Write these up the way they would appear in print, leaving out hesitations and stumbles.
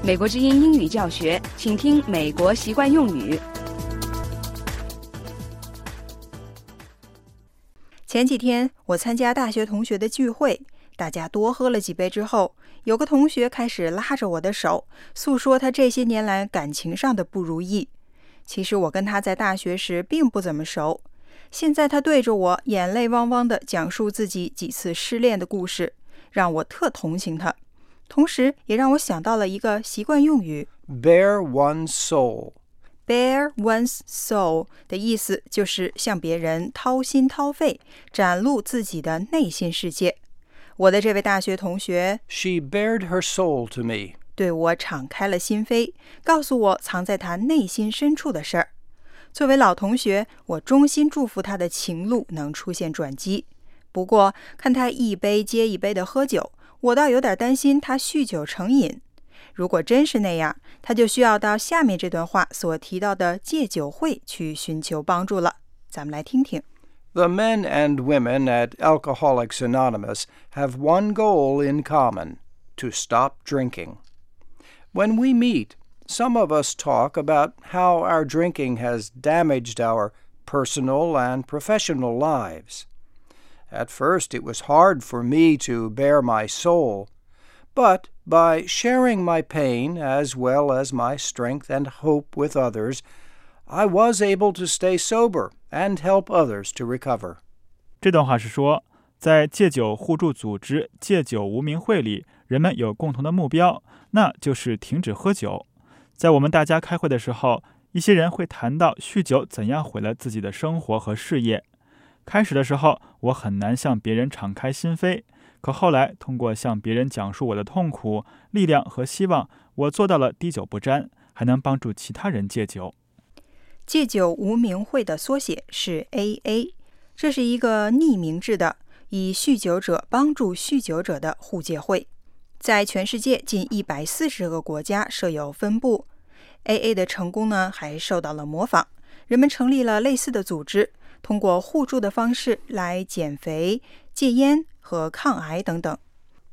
美国之音英语教学，请听美国习惯用语。 前几天我参加大学同学的聚会，大家多喝了几杯之后，有个同学开始拉着我的手，诉说他这些年来感情上的不如意。其实我跟他在大学时并不怎么熟，现在他对着我眼泪汪汪地讲述自己几次失恋的故事，让我特同情他，同时也让我想到了一个习惯用语 Bare one's soul。Bare one's soul 的意思就是向别人掏心掏肺，展露自己的内心世界。我的这位大学同学 She bared her soul to me， 对我敞开了心扉，告诉我藏在他内心深处的事儿。作为老同学，我衷心祝福他的情路能出现转机。不过看他一杯接一杯的喝酒，我倒有点担心他酗酒成瘾。如果真是那样，他就需要到下面这段话所提到的戒酒会去寻求帮助了。咱们来听听。 The men and women at Alcoholics Anonymous have one goal in common: to stop drinking. When we meet, some of us talk about how our drinking has damaged our personal and professional lives. At first, it was hard for me to bare my soul, but by sharing my pain as well as my strength and hope with others, I was able to stay sober and help others to recover. 这段话是说，在戒酒互助组织戒酒无名会里，人们有共同的目标，那就是停止喝酒。在我们大家开会的时候，一些人会谈到酗酒怎样毁了自己的生活和事业。开始的时候，我很难向别人敞开心扉，可后来通过向别人讲述我的痛苦、力量和希望，我做到了滴酒不沾，还能帮助其他人戒酒。 戒酒无名会的缩写是 AA， 这是一个匿名制的以酗酒者帮助酗酒者的互戒会，在全世界近140个国家设有分部。AA 的成功呢，还受到了模仿，人们成立了类似的组织，通过互助的方式来减肥、戒烟和抗癌等等。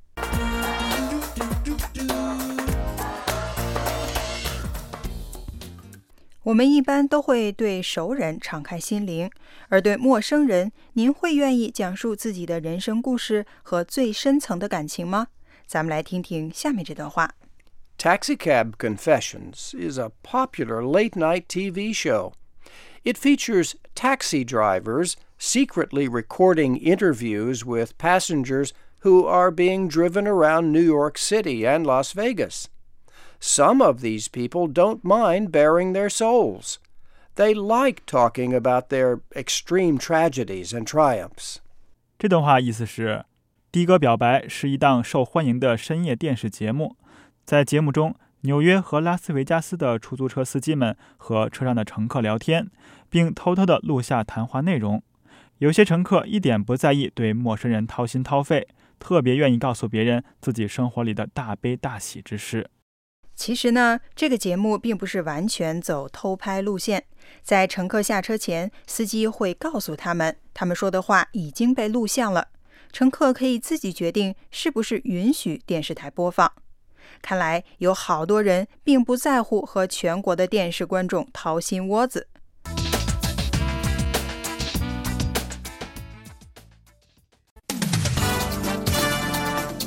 我们一般都会对熟人敞开心灵，而对陌生人，您会愿意讲述自己的人生故事和最深层的感情吗？咱们来听听下面这段话。 Taxicab Confessions is a popular late-night TV show. It features taxi drivers secretly recording interviews with passengers who are being driven around New York City and Las Vegas.Some of these people don't mind baring their souls. They like talking about their extreme tragedies and triumphs. 这段话意思是，的哥表白是一档受欢迎的深夜电视节目。在节目中，纽约和拉斯维加斯的出租车司机们和车上的乘客聊天，并偷偷地录下谈话内容。有些乘客一点不在意对陌生人掏心掏肺，特别愿意告诉别人自己生活里的大悲大喜之事。 其实呢，这个节目并不是完全走偷拍路线。在乘客下车前，司机会告诉他们说的话已经被录像了，乘客可以自己决定是不是允许电视台播放。看来有好多人并不在乎和全国的电视观众掏心窝子。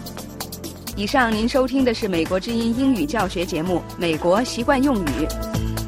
以上您收听的是美国之音英语教学节目《美国习惯用语》。